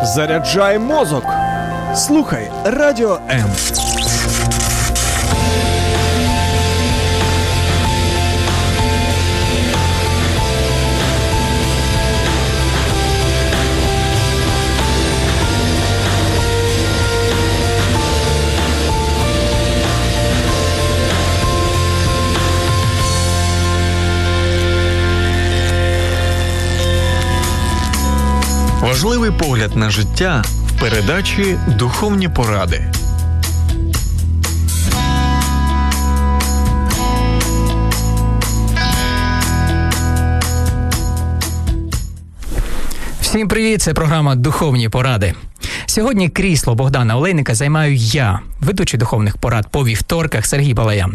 Заряджай мозок. Слухай Радіо М. Важливий погляд на життя в передачі «Духовні поради». Всім привіт, це програма «Духовні поради». Сьогодні крісло Богдана Олейника займаю я, ведучий духовних порад по вівторках Сергій Балаян.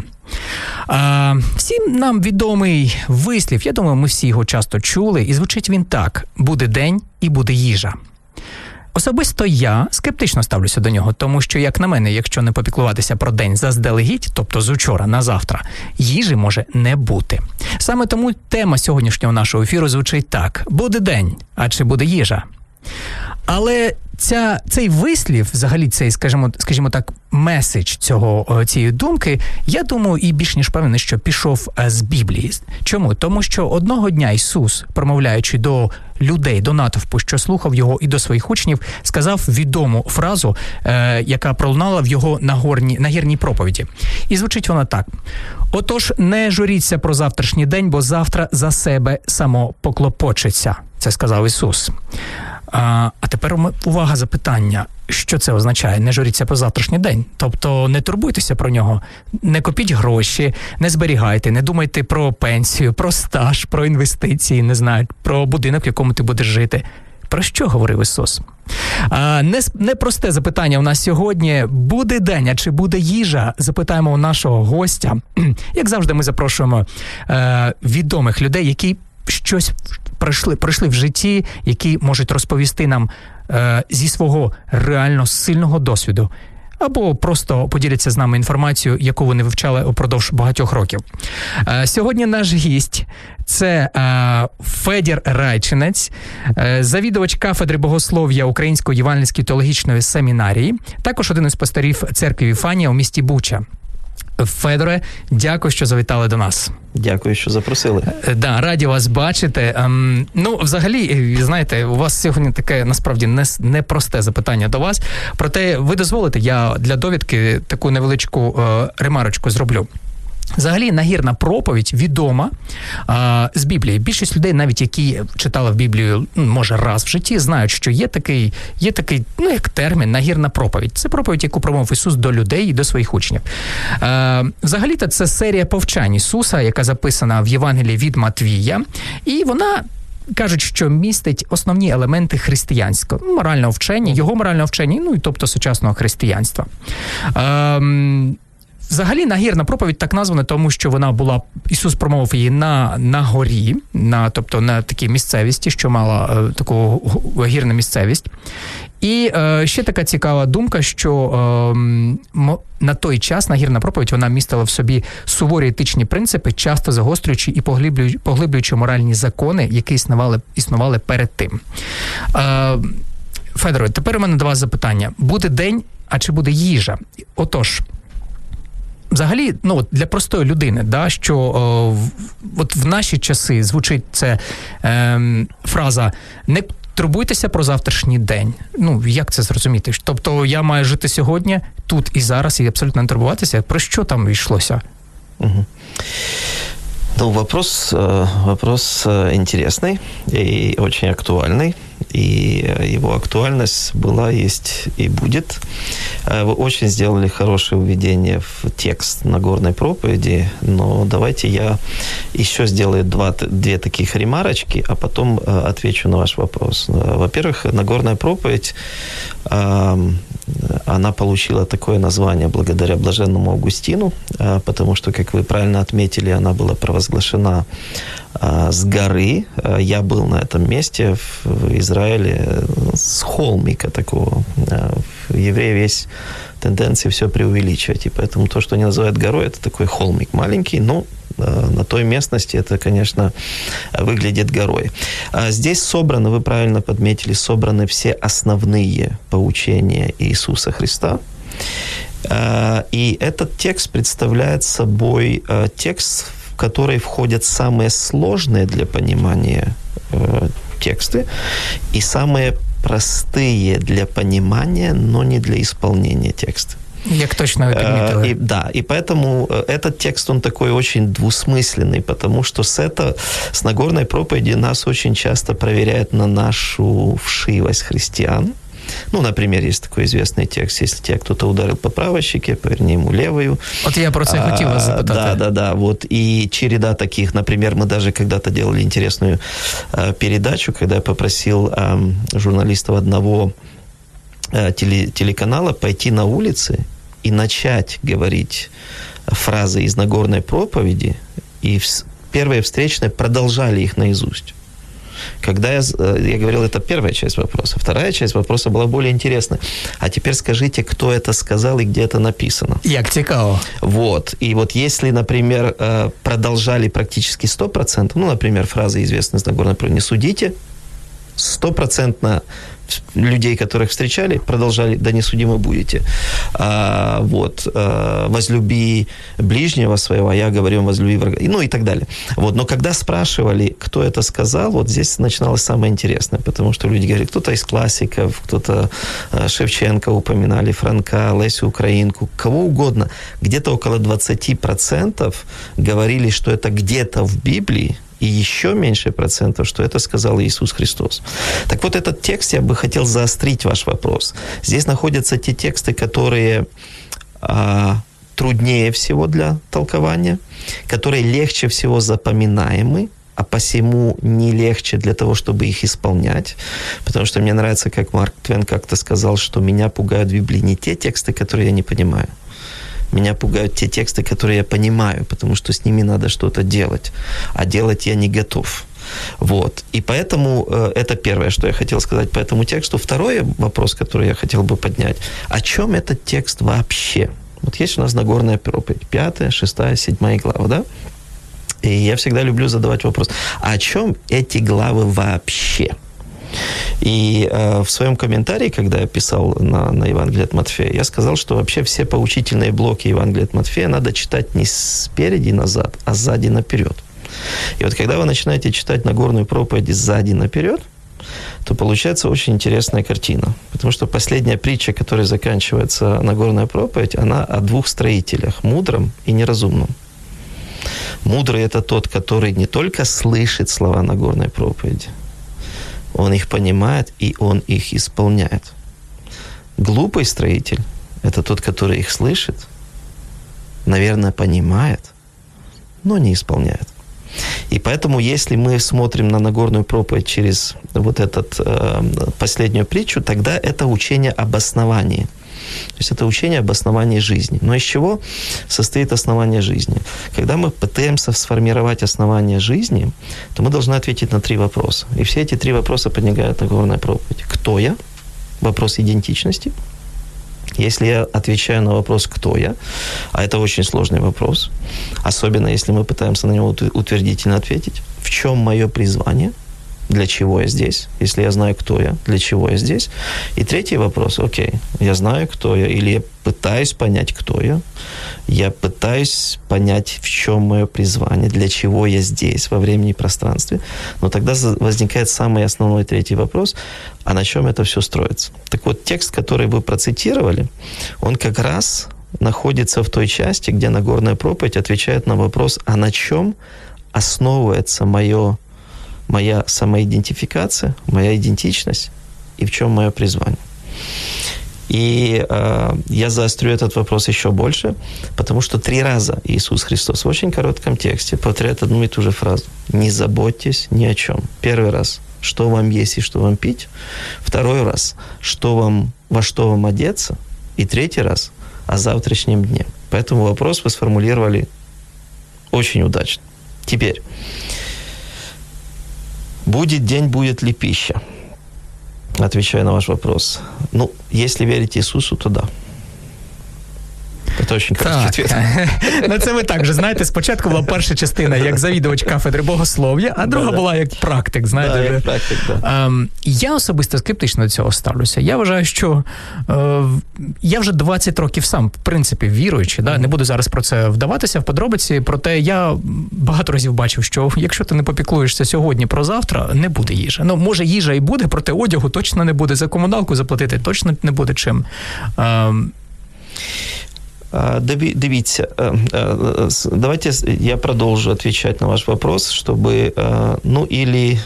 Всім нам відомий вислів, я думаю, ми всі його часто чули, і звучить він так: буде день і буде їжа. Особисто я скептично ставлюся до нього, тому що, як на мене, якщо не попіклуватися про день заздалегідь, тобто з учора на завтра, їжі може не бути. Саме тому тема сьогоднішнього нашого ефіру звучить так: буде день, а чи буде їжа? Але цей вислів, взагалі цей, скажімо так, меседж цієї думки, я думаю, і більш ніж певний, що пішов з Біблії. Чому? Тому що одного дня Ісус, промовляючи до людей, до натовпу, що слухав його, і до своїх учнів, сказав відому фразу, яка пролунала в його нагірній проповіді. І звучить вона так: «Отож, не журіться про завтрашній день, бо завтра за себе само поклопочеться». Це сказав Ісус. А тепер увага, запитання. Що це означає? Не журіться про завтрашній день. Тобто не турбуйтеся про нього, не копіть гроші, не зберігайте, не думайте про пенсію, про стаж, про інвестиції, не знаю, про будинок, в якому ти будеш жити. Про що говорив Ісус? Непросте запитання у нас сьогодні. Буде день, а чи буде їжа? Запитаємо у нашого гостя. Як завжди, ми запрошуємо відомих людей, які щось пройшли в житті, які можуть розповісти нам зі свого реально сильного досвіду, або просто поділяться з нами інформацією, яку вони вивчали упродовж багатьох років. Сьогодні наш гість – це Федір Райчинець, завідувач кафедри богослов'я Української євангельської теологічної семінарії, також один із пасторів церкви Віфанія у місті Буча. Федоре, дякую, що завітали до нас. Дякую, що запросили. Да, раді вас бачити. Взагалі, знаєте, у вас сьогодні таке, насправді, непросте запитання до вас. Проте, ви дозволите, я для довідки таку невеличку ремарочку зроблю. Взагалі, нагірна проповідь відома з Біблії. Більшість людей, навіть які читали в Біблію, може, раз в житті, знають, що є такий, як термін, нагірна проповідь. Це проповідь, яку промовив Ісус до людей і до своїх учнів. Взагалі-то це серія повчань Ісуса, яка записана в Євангелії від Матвія, і вона, кажуть, що містить основні елементи християнського морального вчення, його морального вчення, і тобто сучасного християнства. Взагалі, нагірна проповідь так названа, тому що вона була, Ісус промовив її на горі, тобто на такій місцевості, що мала таку гірну місцевість. І ще така цікава думка, що на той час нагірна проповідь, вона містила в собі суворі етичні принципи, часто загострюючи і поглиблюючи моральні закони, які існували перед тим. Федоре, тепер у мене до вас запитання. Буде день, а чи буде їжа? Отож, взагалі, для простої людини, що от в наші часи звучить це фраза «не турбуйтеся про завтрашній день». Як це зрозуміти? Тобто я маю жити сьогодні, тут і зараз, і абсолютно не турбуватися. Про що там йшлося? Угу. Вопрос интересный и очень актуальный. И его актуальность была, есть и будет. Вы очень сделали хорошее введение в текст Нагорной проповеди, но давайте я еще сделаю две таких ремарочки, а потом отвечу на ваш вопрос. Во-первых, Нагорная проповедь, она получила такое название благодаря блаженному Августину, потому что, как вы правильно отметили, она была провозглашена с горы. Я был на этом месте в Израиле с холмика такого. Евреи есть тенденция все преувеличивать. И поэтому то, что они называют горой, это такой холмик маленький, но на той местности это, конечно, выглядит горой. Здесь собраны, вы правильно подметили, собраны все основные поучения Иисуса Христа. И этот текст представляет собой текст, в который входят самые сложные для понимания тексты и самые простые для понимания, но не для исполнения текста. Як точно ви підмітили. И поэтому этот текст, он такой очень двусмысленный, потому что с Нагорной проповеди нас очень часто проверяют на нашу вшивость христиан. Ну, например, есть такой известный текст: если тебя кто-то ударил по правой щеке, поверни ему левую. Вот я про це хотів вас запитати. Да. Вот. И череда таких, например, мы даже когда-то делали интересную передачу, когда я попросил журналистов одного телеканала пойти на улицы и начать говорить фразы из Нагорной проповеди, и первые встречные продолжали их наизусть. Когда я говорил, это первая часть вопроса. Вторая часть вопроса была более интересная. А теперь скажите, кто это сказал и где это написано. Як цікаво. Вот. И вот если, например, продолжали практически 100%, ну, например, фраза известная из Нагорной проповеди: «Не судите», 100% людей, которых встречали, продолжали: «Да не судимы будете». «Возлюби ближнего своего», а я говорю: «Возлюби врага». Ну и так далее. Вот. Но когда спрашивали, кто это сказал, вот здесь начиналось самое интересное, потому что люди говорили, кто-то из классиков, кто-то Шевченко упоминали, Франка, Лесю Украинку, кого угодно. Где-то около 20% говорили, что это где-то в Библии, и еще меньше процентов, что это сказал Иисус Христос. Так вот, этот текст, я бы хотел заострить ваш вопрос. Здесь находятся те тексты, которые труднее всего для толкования, которые легче всего запоминаемы, а посему не легче для того, чтобы их исполнять. Потому что мне нравится, как Марк Твен как-то сказал, что меня пугают в Библии не те тексты, которые я не понимаю. Меня пугают те тексты, которые я понимаю, потому что с ними надо что-то делать, а делать я не готов. Вот. И поэтому это первое, что я хотел сказать по этому тексту. Второй вопрос, который я хотел бы поднять: о чем этот текст вообще? Вот есть у нас Нагорная проповедь, 5, 6, 7 глава, да? И я всегда люблю задавать вопрос: о чем эти главы вообще? И в своем комментарии, когда я писал на Евангелие от Матфея, я сказал, что вообще все поучительные блоки Евангелия от Матфея надо читать не спереди назад, а сзади наперед. И вот когда вы начинаете читать Нагорную проповедь сзади наперед, то получается очень интересная картина. Потому что последняя притча, которой заканчивается Нагорная проповедь, она о двух строителях, мудром и неразумном. Мудрый – это тот, который не только слышит слова Нагорной проповеди, он их понимает, и он их исполняет. Глупый строитель – это тот, который их слышит, наверное, понимает, но не исполняет. И поэтому, если мы смотрим на Нагорную проповедь через вот эту последнюю притчу, тогда это учение об основании. То есть это учение об основании жизни. Но из чего состоит основание жизни? Когда мы пытаемся сформировать основание жизни, то мы должны ответить на 3 вопроса. И все эти 3 вопроса поднимает Нагорная проповедь. Кто я? Вопрос идентичности. Если я отвечаю на вопрос «кто я?», а это очень сложный вопрос, особенно если мы пытаемся на него утвердительно ответить, в чем мое призвание, для чего я здесь, если я знаю, кто я, для чего я здесь. И третий вопрос: окей, я знаю, кто я, или я пытаюсь понять, кто я пытаюсь понять, в чем мое призвание, для чего я здесь, во времени и пространстве. Но тогда возникает самый основной третий вопрос: а на чем это все строится? Так вот, текст, который вы процитировали, он как раз находится в той части, где Нагорная проповедь отвечает на вопрос: а на чем основывается моя самоидентификация, моя идентичность и в чем мое призвание. И я заострю этот вопрос еще больше, потому что 3 раза Иисус Христос в очень коротком тексте повторяет одну и ту же фразу: «Не заботьтесь ни о чем». Первый раз: что вам есть и что вам пить. Второй раз: во что вам одеться. И третий раз: о завтрашнем дне. Поэтому вопрос вы сформулировали очень удачно. Теперь: будет день, будет ли пища? Отвечаю на ваш вопрос. Если верить Иисусу, то да. Це дуже короткий відповідь. Ну, це ви так же, знаєте, спочатку була перша частина як завідувач кафедри богослов'я, а друга була як практик, знаєте. Як практик, да. Я особисто скептично до цього ставлюся. Я вважаю, що я вже 20 років сам, в принципі, віруючий, не буду зараз про це вдаватися в подробиці, проте я багато разів бачив, що якщо ти не попіклуєшся сьогодні про завтра, не буде їжі. Ну, може, їжа і буде, проте одягу точно не буде, за комуналку заплатити точно не буде чим. Дивіться, давайте я продолжу отвечать на ваш вопрос, чтобы, или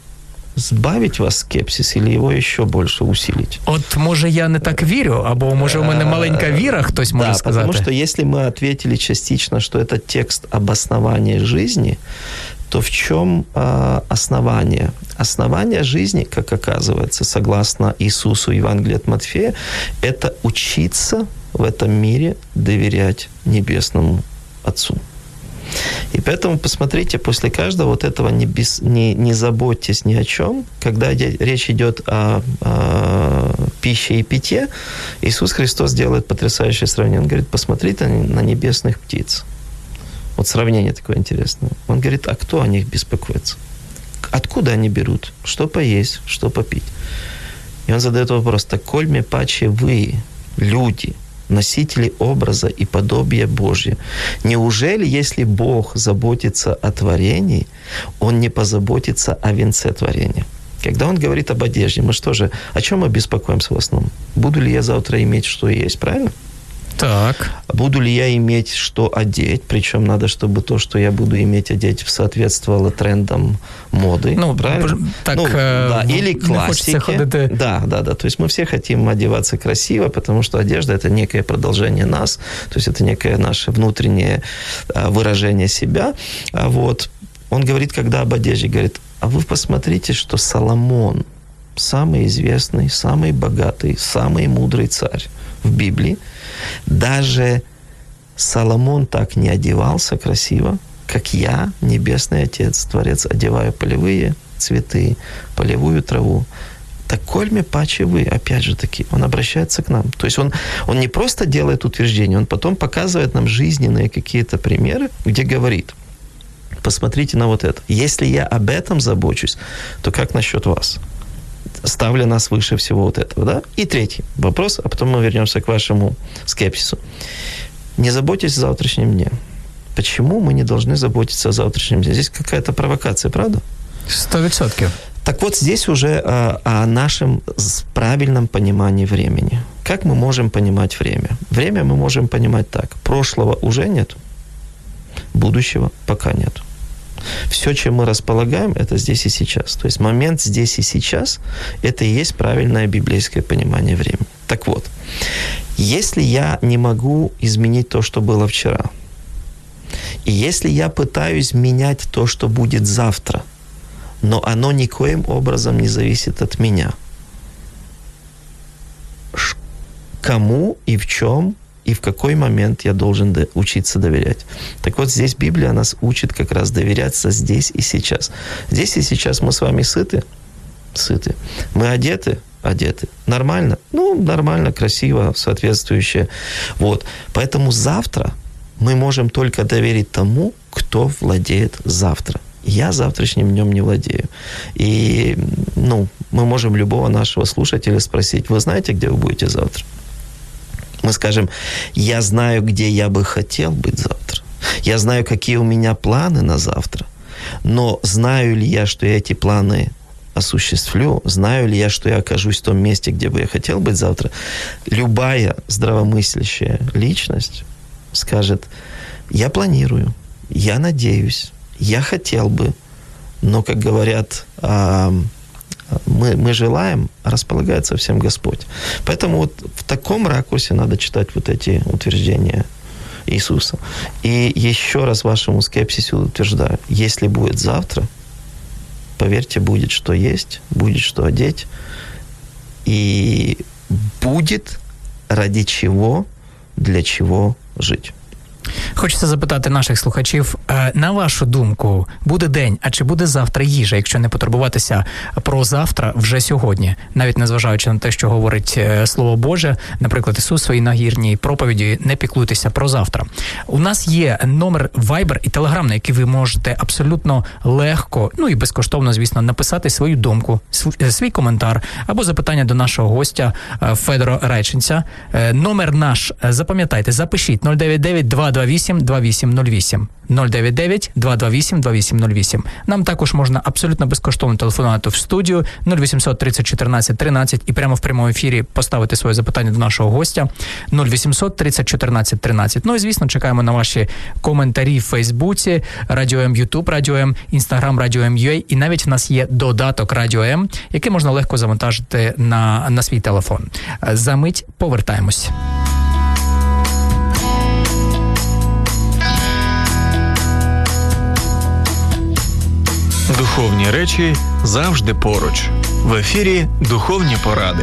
збавить вас скепсис, или его еще больше усилить? От, може, я не так вірю, або, може, у мене маленька віра, хтось може сказати. Потому что если мы ответили частично, что это текст об основании жизни, то в чем основание? Основание жизни, как оказывается, согласно Иисусу, Евангелию от Матфея, это учиться в этом мире доверять Небесному Отцу. И поэтому, посмотрите, после каждого вот этого не заботьтесь ни о чем, когда речь идет о пище и питье, Иисус Христос делает потрясающее сравнение. Он говорит, посмотрите на небесных птиц. Вот сравнение такое интересное. Он говорит, а кто о них беспокоится? Откуда они берут? Что поесть, что попить? И он задает вопрос, так коль мне паче вы, люди, носители образа и подобия Божьего, неужели, если Бог заботится о творении, Он не позаботится о венце творения? Когда Он говорит об одежде, мы что же, о чем мы беспокоимся в основном? Буду ли я завтра иметь, что есть, правильно? Так. Буду ли я иметь, что одеть? Причем надо, чтобы то, что я буду иметь одеть, соответствовало трендам моды. Правильно? Так, или классике. Да. То есть мы все хотим одеваться красиво, потому что одежда – это некое продолжение нас, то есть это некое наше внутреннее выражение себя. Вот. Он говорит, когда об одежде, говорит, а вы посмотрите, что Соломон, самый известный, самый богатый, самый мудрый царь в Библии, даже Соломон так не одевался красиво, как я, Небесный Отец, Творец, одеваю полевые цветы, полевую траву. Так коль мне паче вы, опять же таки, он обращается к нам. То есть он не просто делает утверждение, он потом показывает нам жизненные какие-то примеры, где говорит, посмотрите на вот это. Если я об этом забочусь, то как насчет вас? Ставля нас выше всего вот этого, да? И третий вопрос, а потом мы вернемся к вашему скепсису. Не заботьтесь о завтрашнем дне. Почему мы не должны заботиться о завтрашнем дне? Здесь какая-то провокация, правда? 100%. Так вот, здесь уже о нашем правильном понимании времени. Как мы можем понимать время? Время мы можем понимать так. Прошлого уже нет, будущего пока нет. Все, чем мы располагаем, это здесь и сейчас. То есть момент здесь и сейчас – это и есть правильное библейское понимание времени. Так вот, если я не могу изменить то, что было вчера, и если я пытаюсь менять то, что будет завтра, но оно никоим образом не зависит от меня, кому и в чем и в какой момент я должен учиться доверять. Так вот, здесь Библия нас учит как раз доверяться здесь и сейчас. Здесь и сейчас мы с вами сыты? Сыты. Мы одеты? Одеты. Нормально? Ну, нормально, красиво, соответствующе. Вот. Поэтому завтра мы можем только доверить тому, кто владеет завтра. Я завтрашним днем не владею. И, мы можем любого нашего слушателя спросить, вы знаете, где вы будете завтра? Мы скажем, я знаю, где я бы хотел быть завтра. Я знаю, какие у меня планы на завтра. Но знаю ли я, что я эти планы осуществлю? Знаю ли я, что я окажусь в том месте, где бы я хотел быть завтра? Любая здравомыслящая личность скажет, я планирую, я надеюсь, я хотел бы, но, как говорят, мы желаем, а располагает совсем Господь. Поэтому вот в таком ракурсе надо читать вот эти утверждения Иисуса. И еще раз вашему скепсису утверждаю, если будет завтра, поверьте, будет что есть, будет что одеть, и будет ради чего, для чего жить. Хочеться запитати наших слухачів, на вашу думку, буде день, а чи буде завтра їжа, якщо не потурбуватися про завтра вже сьогодні, навіть незважаючи на те, що говорить Слово Боже, наприклад, Ісус у своїй нагірній проповіді, не піклуйтеся про завтра. У нас є номер Viber і Telegram, на який ви можете абсолютно легко, ну і безкоштовно, звісно, написати свою думку, свій коментар або запитання до нашого гостя Федора Райченця. Номер наш, запам'ятайте, запишіть 099-228-2808. 099-228-2808. Нам також можна абсолютно безкоштовно телефонувати в студію 0800 30 14 13 і прямо в прямому ефірі поставити своє запитання до нашого гостя 0800 30 14 13. Ну і, звісно, чекаємо на ваші коментарі в Фейсбуці, Радіо М, Ютуб Радіо М, Інстаграм Радіо М.UA, і навіть в нас є додаток Радіо М, який можна легко завантажити на свій телефон. За мить повертаємось. Духовні речі завжди поруч. В ефірі «Духовні поради».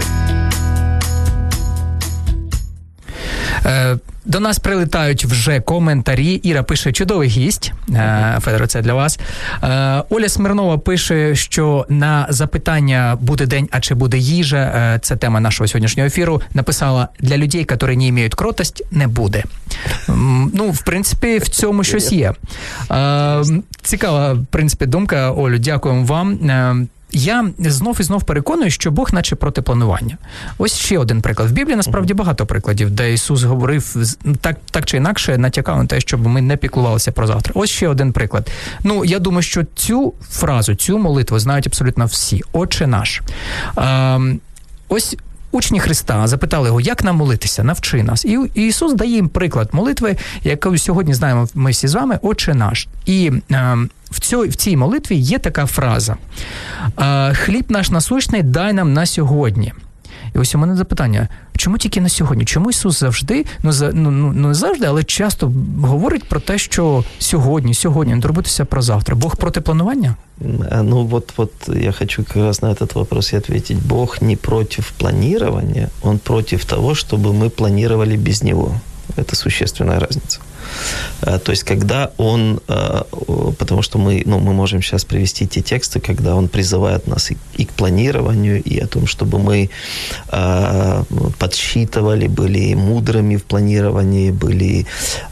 До нас прилетають вже коментарі. Іра пише: чудовий гість. Федоре, це для вас. Оля Смирнова пише, що на запитання «буде день, а чи буде їжа», це тема нашого сьогоднішнього ефіру, написала: для людей, які не мають кротость, не буде. Ну, в принципі, в цьому щось є. Цікава, в принципі, думка, Олю, дякуємо вам. Я знов і знов переконую, що Бог наче проти планування. Ось ще один приклад. В Біблії насправді багато прикладів, де Ісус говорив так чи інакше, натякав на те, щоб ми не піклувалися про завтра. Ось ще один приклад. Ну, я думаю, що цю фразу, цю молитву знають абсолютно всі. Отче наш. Ось учні Христа запитали його, як нам молитися, навчи нас. І Ісус дає їм приклад молитви, яку сьогодні знаємо ми всі з вами, Отче наш. І в цій молитві є така фраза: «Хліб наш насущний дай нам на сьогодні». І ось у мене запитання, чому тільки на сьогодні? Чому Ісус завжди, не завжди, але часто говорить про те, що сьогодні, не турбуйтеся про завтра. Бог проти планування? Ну вот я хочу как раз на этот вопрос и ответить. Бог не против планирования, Он против того, чтобы мы планировали без Него. Это существенная разница. То есть, когда Он, потому что мы можем сейчас привести те тексты, когда Он призывает нас и к планированию, и о том, чтобы мы подсчитывали, были мудрыми в планировании, были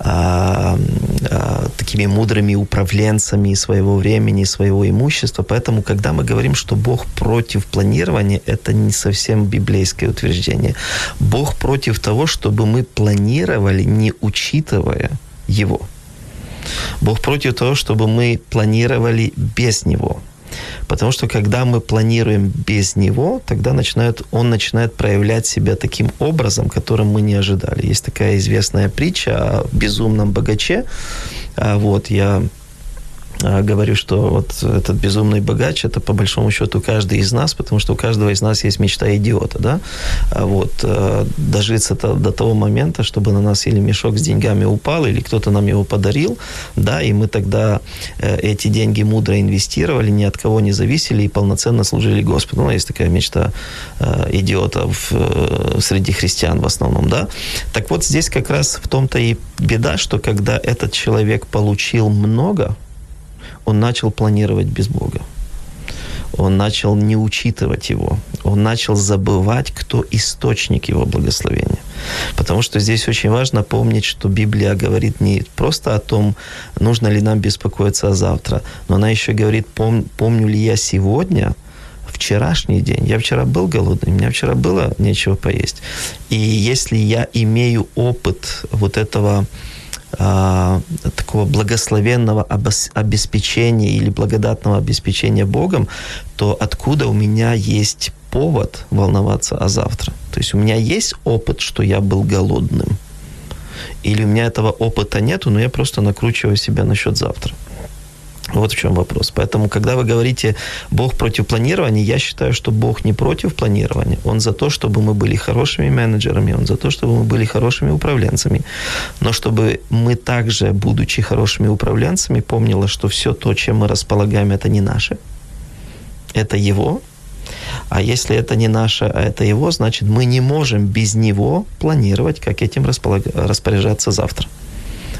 такими мудрыми управленцами своего времени, своего имущества. Поэтому, когда мы говорим, что Бог против планирования, это не совсем библейское утверждение. Бог против того, чтобы мы планировали, не учитывая Его. Бог против того, чтобы мы планировали без Него. Потому что, когда мы планируем без Него, тогда Он начинает проявлять себя таким образом, которым мы не ожидали. Есть такая известная притча о безумном богаче. Я говорю, что вот этот безумный богач – это, по большому счету, каждый из нас, потому что у каждого из нас есть мечта идиота, да? Дожиться до того момента, чтобы на нас или мешок с деньгами упал, или кто-то нам его подарил, да, и мы тогда эти деньги мудро инвестировали, ни от кого не зависели и полноценно служили Господу. Есть такая мечта идиотов среди христиан в основном, да? Так вот, здесь как раз в том-то и беда, что когда этот человек получил много, он начал планировать без Бога. Он начал не учитывать Его. Он начал забывать, кто источник Его благословения. Потому что здесь очень важно помнить, что Библия говорит не просто о том, нужно ли нам беспокоиться о завтра, но она еще говорит, помню ли я сегодня, вчерашний день. Я вчера был голодный, у меня вчера было нечего поесть. И если я имею опыт вот этого такого благословенного обеспечения или благодатного обеспечения Богом, то откуда у меня есть повод волноваться о завтра? То есть у меня есть опыт, что я был голодным? Или у меня этого опыта нету, но я просто накручиваю себя насчет завтра? Вот в чем вопрос. Поэтому, когда вы говорите «Бог против планирования», я считаю, что Бог не против планирования. Он за то, чтобы мы были хорошими менеджерами, Он за то, чтобы мы были хорошими управленцами. Но чтобы мы также, будучи хорошими управленцами, помнили, что все то, чем мы располагаем, это не наше. Это Его. А если это не наше, а это Его, значит, мы не можем без Него планировать, как этим распоряжаться завтра.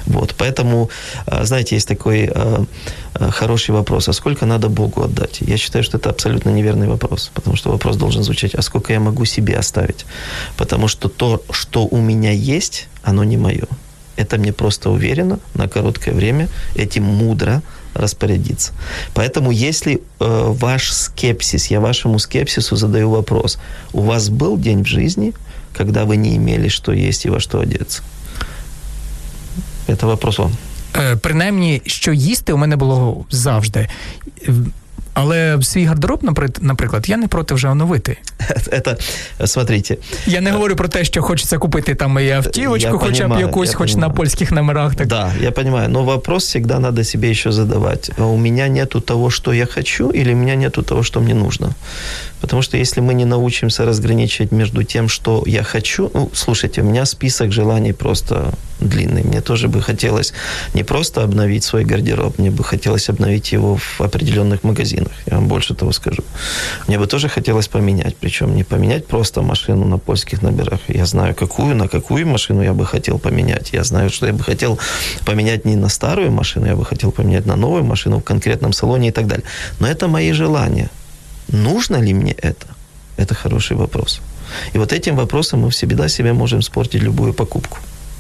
Вот, поэтому, знаете, есть такой хороший вопрос, а сколько надо Богу отдать? Я считаю, что это абсолютно неверный вопрос, потому что вопрос должен звучать, а сколько я могу себе оставить? Потому что то, что у меня есть, оно не мое. Это мне просто уверенно, на короткое время, этим мудро распорядиться. Поэтому если ваш скепсис, я вашему скепсису задаю вопрос, у вас был день в жизни, когда вы не имели, что есть и во что одеться? Это вопрос вам. Принаймні, що їсти у мене було завжди. Але свій гардероб, наприклад, я не проти вже оновити. Это, смотрите. Я не говорю про те, що хочеться купити там і автівочку, хоча б якусь, хоч на польських номерах. Так. Да, я понимаю, но вопрос всегда надо себе еще задавать. У меня нету того, что я хочу, или у меня нету того, что мне нужно? Потому что если мы не научимся разграничивать между тем, что я хочу... слушайте, у меня список желаний просто длинный. Мне тоже бы хотелось не просто обновить свой гардероб, мне бы хотелось обновить его в определенных магазинах. Я вам больше того скажу. Мне бы тоже хотелось поменять. Причем не поменять просто машину на польских номерах. Я знаю, на какую машину я бы хотел поменять. Я знаю, что я бы хотел поменять не на старую машину, я бы хотел поменять на новую машину в конкретном салоне и так далее. Но это мои желания. Нужно ли мне это? Это хороший вопрос. И вот этим вопросом мы всегда себе можем испортить любую покупку.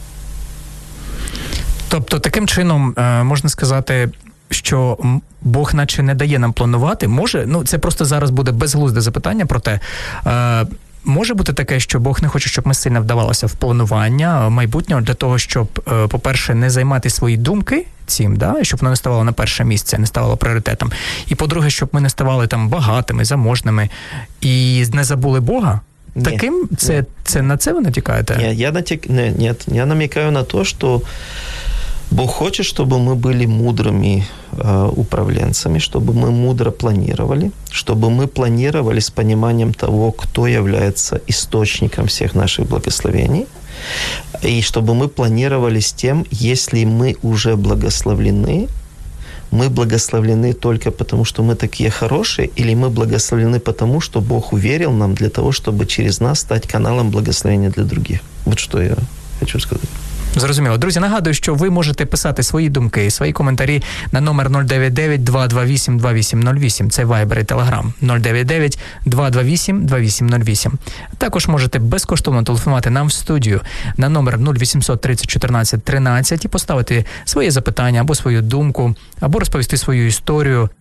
Тобто, таким чином, можна сказати, що Бог наче не дає нам планувати. Може, це просто зараз буде безглузде запитання про те, може бути таке, що Бог не хоче, щоб ми сильно вдавалися в планування майбутнього для того, щоб, по-перше, не займати свої думки цим, щоб воно не ставало на перше місце, не ставало пріоритетом. І, по-друге, щоб ми не ставали там багатими, заможними і не забули Бога. Таким, це на це ви натякаєте? Нет, я намекаю на то, что Бог хочет, чтобы мы были мудрыми управленцами, чтобы мы мудро планировали, чтобы мы планировали с пониманием того, кто является источником всех наших благословений, и чтобы мы планировали с тем, если мы уже благословлены, мы благословлены только потому, что мы такие хорошие, или мы благословлены потому, что Бог уверил нам для того, чтобы через нас стать каналом благословения для других. Вот что я хочу сказать. Зрозуміло. Друзі, нагадую, що ви можете писати свої думки, свої коментарі на номер 099-228-2808. Це Viber і Telegram. 099-228-2808. Також можете безкоштовно телефонувати нам в студію на номер 0800 30 14 13 і поставити своє запитання або свою думку, або розповісти свою історію.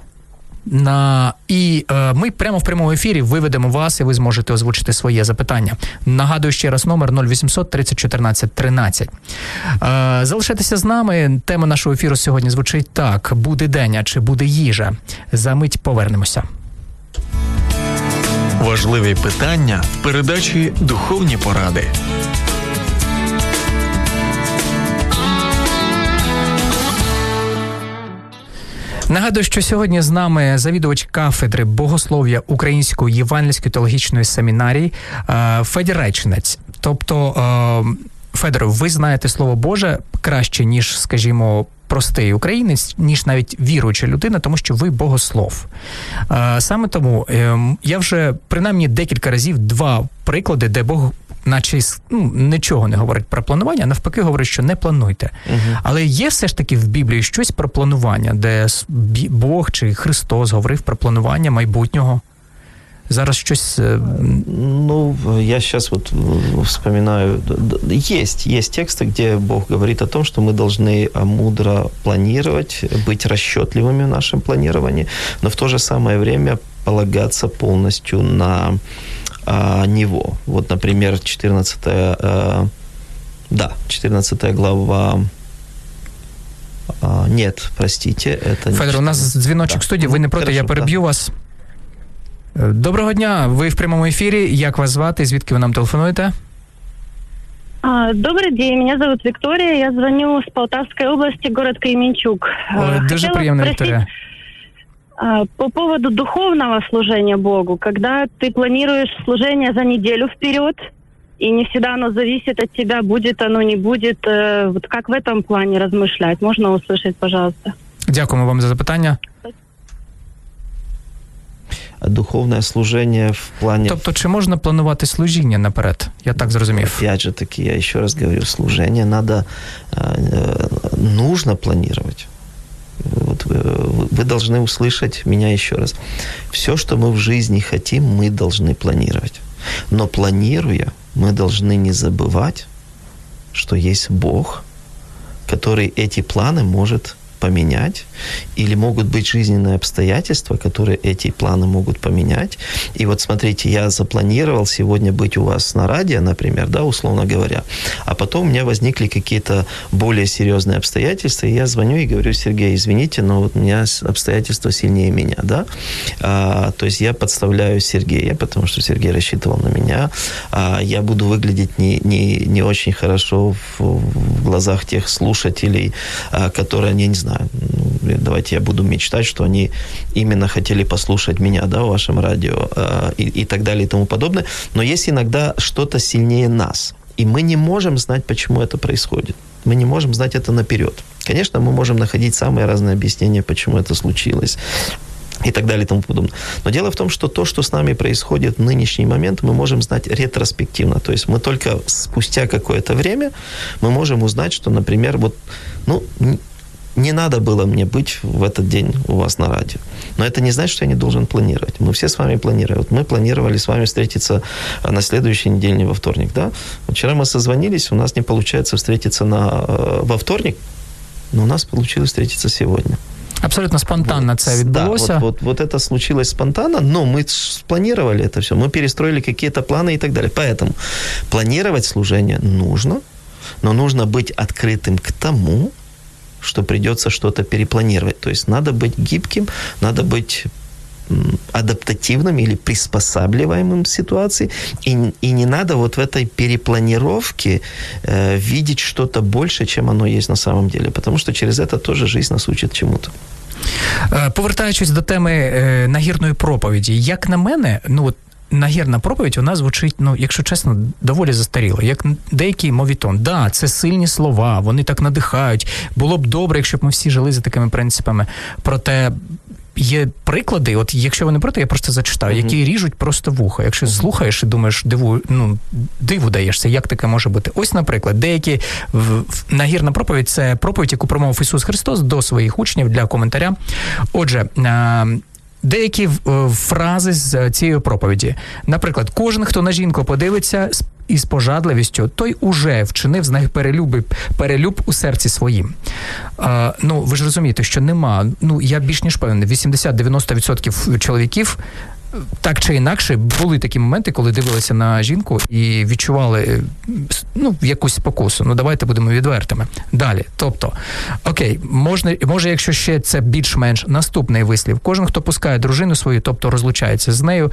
І ми прямо в прямому ефірі виведемо вас, і ви зможете озвучити своє запитання. Нагадую ще раз номер 0800 30 14 13. Залишайтеся з нами. Тема нашого ефіру сьогодні звучить так. Буде день, а чи буде їжа? За мить повернемося. Важливі питання в передачі «Духовні поради». Нагадую, що сьогодні з нами завідувач кафедри богослов'я Української євангельської теологічної семінарії Федір Райчинець. Тобто, Федоре, ви знаєте Слово Боже краще, ніж, скажімо, простий українець, ніж навіть віруюча людина, тому що ви богослов. Саме тому я вже принаймні декілька разів два приклади, де Бог наче нічого не говорить про планування, а навпаки говорить, що не плануйте. Але є все ж таки в Біблії щось про планування, де Бог чи Христос говорив про планування майбутнього? Зараз щось... я сейчас вспоминаю. Есть тексты, где Бог говорит о том, что мы должны мудро планировать, быть расчетливыми в нашем планировании, но в то же самое время полагаться полностью на Него. Вот, например, 14 глава... Нет, простите, это... Федор, у нас дзвіночок в студії, ви не проти, хорошо, я переб'ю вас. Доброго дня, ви в прямому ефірі. Як вас звати? Звідки ви нам телефонуєте? Добрый день, меня зовут Виктория, я звоню с Полтавской области, город Кременчуг. Дуже приємно, Виктория. По поводу духовного служения Богу, когда ты планируешь служение за неделю вперед, и не всегда оно зависит от тебя, будет оно, не будет, вот как в этом плане размышлять? Можно услышать, пожалуйста? Дякуємо вам за запитання. духовное служение в плане... Тобто, чи можна планувати служіння наперед? Я так зрозумів. Опять же таки, я еще раз говорю, служение нужно планировать. Вот вы должны услышать меня еще раз. Все, что мы в жизни хотим, мы должны планировать. Но планируя, мы должны не забывать, что есть Бог, который эти планы может поменять, или могут быть жизненные обстоятельства, которые эти планы могут поменять. И вот смотрите, я запланировал сегодня быть у вас на радио, например, да, условно говоря, а потом у меня возникли какие-то более серьезные обстоятельства, и я звоню и говорю: Сергей, извините, но вот у меня обстоятельства сильнее меня, да, то есть я подставляю Сергея, потому что Сергей рассчитывал на меня, я буду выглядеть не очень хорошо в глазах тех слушателей, которые, я не знаю, давайте я буду мечтать, что они именно хотели послушать меня, да, в вашем радио, и так далее, и тому подобное. Но есть иногда что-то сильнее нас, и мы не можем знать, почему это происходит. Мы не можем знать это наперед. Конечно, мы можем находить самые разные объяснения, почему это случилось, и так далее, и тому подобное. Но дело в том, что то, что с нами происходит в нынешний момент, мы можем знать ретроспективно. То есть мы только спустя какое-то время мы можем узнать, что, например, вот, не надо было мне быть в этот день у вас на радио. Но это не значит, что я не должен планировать. Мы все с вами планируем. Вот мы планировали с вами встретиться на следующей неделе во вторник, да? Вчера мы созвонились, у нас не получается встретиться во вторник, но у нас получилось встретиться сегодня. Абсолютно спонтанно це відбулося. Да, вот это случилось спонтанно, но мы спланировали это все. Мы перестроили какие-то планы и так далее. Поэтому планировать служение нужно, но нужно быть открытым к тому, что придется что-то перепланировать. То есть надо быть гибким, надо быть адаптативным или приспосабливаемым к ситуации, и не надо вот в этой перепланировке видеть что-то больше, чем оно есть на самом деле, потому что через это тоже жизнь нас учит чему-то. Повертаючись до теми нагірної проповіді, як на мене, нагірна проповідь, вона звучить, якщо чесно, доволі застаріло. Як деякий мовітон. Да, це сильні слова, вони так надихають. Було б добре, якщо б ми всі жили за такими принципами. Проте є приклади, от якщо ви не проти, я просто зачитаю, які ріжуть просто вуха. Якщо слухаєш і думаєш, диву даєшся, як таке може бути. Ось, наприклад, деякі нагірна проповідь – це проповідь, яку промовив Ісус Христос до своїх учнів для коментаря. Отже, деякі фрази з цієї проповіді. Наприклад, кожен, хто на жінку подивиться із пожадливістю, той уже вчинив з неї перелюб у серці своїм. Ви ж розумієте, що нема, я більш ніж певний, 80-90% чоловіків так чи інакше були такі моменти, коли дивилися на жінку і відчували якусь спокусу. Давайте будемо відвертими. Далі. Тобто, окей, може, якщо ще це більш-менш наступний вислів. Кожен, хто пускає дружину свою, тобто розлучається з нею,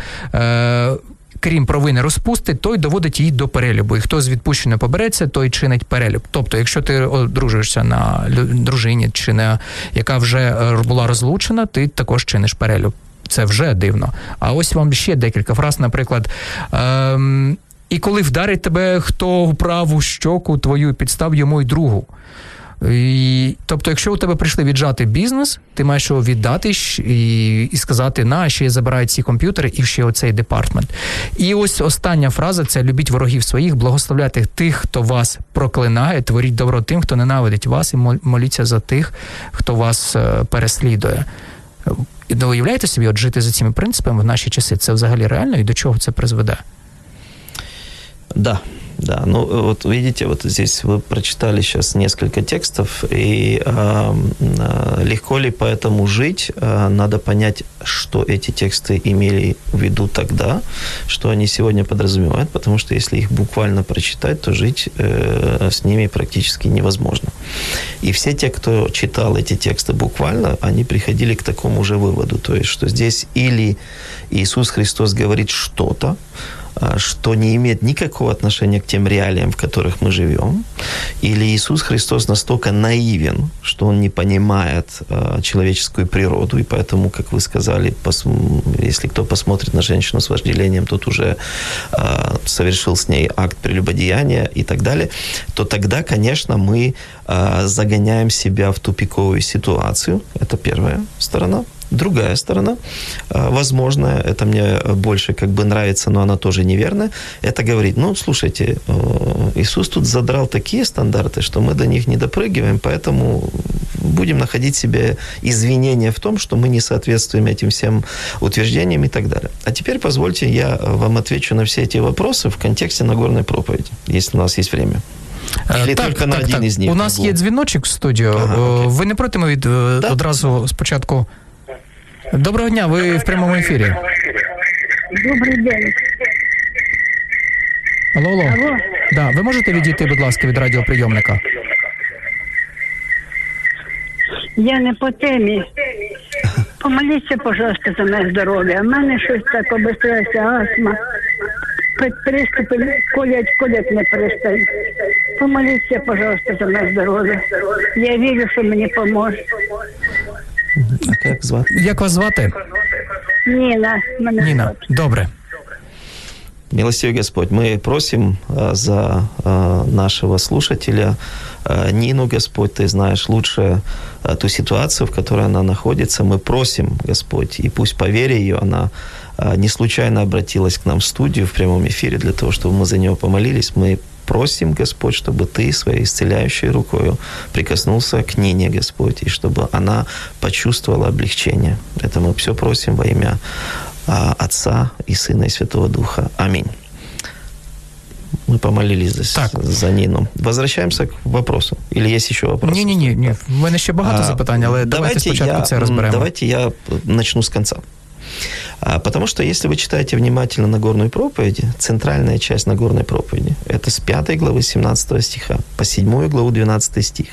крім провини розпусти, той доводить її до перелюбу. І хто з відпущеною побереться, той чинить перелюб. Тобто, якщо ти одружуєшся на дружині, яка вже була розлучена, ти також чиниш перелюб. Це вже дивно. А ось вам ще декілька фраз, наприклад, і коли вдарить тебе хто в праву щоку твою, підстав йому й другу. Тобто, якщо у тебе прийшли віджати бізнес, ти маєш його віддати і сказати, ще забирають ці комп'ютери і ще оцей департмент. І ось остання фраза – це «любіть ворогів своїх, благословляйте тих, хто вас проклинає, творіть добро тим, хто ненавидить вас, і моліться за тих, хто вас переслідує». Уявляєте собі, жити за цими принципами в наші часи, це взагалі реально і до чого це призведе? Да. Вот видите, вот здесь вы прочитали сейчас несколько текстов, и легко ли поэтому жить, надо понять, что эти тексты имели в виду тогда, что они сегодня подразумевают, потому что если их буквально прочитать, то жить с ними практически невозможно. И все те, кто читал эти тексты буквально, они приходили к такому же выводу, то есть, что здесь или Иисус Христос говорит что-то, что не имеет никакого отношения к тем реалиям, в которых мы живем, или Иисус Христос настолько наивен, что Он не понимает человеческую природу, и поэтому, как вы сказали, если кто посмотрит на женщину с вожделением, тот уже совершил с ней акт прелюбодеяния и так далее, то тогда, конечно, мы загоняем себя в тупиковую ситуацию. Это первая сторона. Другая сторона, возможно, это мне больше как бы нравится, но она тоже неверная, это говорит, ну, слушайте, Иисус тут задрал такие стандарты, что мы до них не допрыгиваем, поэтому будем находить себе извинения в том, что мы не соответствуем этим всем утверждениям и так далее. А теперь позвольте, я вам отвечу на все эти вопросы в контексте Нагорной проповеди, если у нас есть время. Или только на один із них? У нас є дзвіночок в студію. Ви не проти, ми одразу спочатку... Доброго дня, ви в прямому ефірі. Добрий день. Алло. Да, ви можете відійти, будь ласка, від радіоприйомника? Я не по темі. Помоліться, пожалуйста, за моє здоров'я. У мене щось так обострилася астма. Приступи колять не перестають. Помоліться, пожалуйста, за моє здоров'я. Я вірю, що мені поможе. А як звати? Як вас звати? Ніна. Ніна, добре. Милостивый Господь, мы просим за нашего слушателя Нину, Господь, Ты знаешь лучше ту ситуацию, в которой она находится. Мы просим, Господь, и пусть по вере ее она не случайно обратилась к нам в студию в прямом эфире для того, чтобы мы за нее помолились. Мы просим, Господь, чтобы Ты своей исцеляющей рукою прикоснулся к Нине, Господь, и чтобы она почувствовала облегчение. Это мы все просим во имя Отца и Сына и Святого Духа. Аминь. Мы помолились за Нину. Возвращаемся к вопросу. Или есть еще вопросы? Ні. В мене ще багато запитань, але давайте спочатку це розберемо. Давайте я начну с конца. Потому что если вы читаете внимательно Нагорную проповедь, центральная часть Нагорной проповеди, это с 5 главы 17 стиха по 7 главу 12 стих,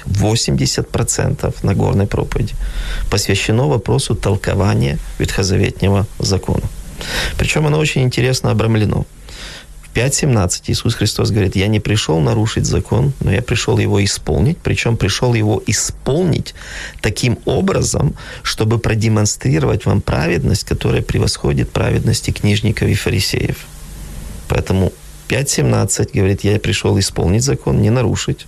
80% Нагорной проповеди посвящено вопросу толкования ветхозаветнего закона. Причем оно очень интересно обрамлено. В 5.17 Иисус Христос говорит, «Я не пришел нарушить закон, но я пришел его исполнить». Причем пришел его исполнить таким образом, чтобы продемонстрировать вам праведность, которая превосходит праведности книжников и фарисеев. Поэтому 5.17 говорит, «Я пришел исполнить закон, не нарушить».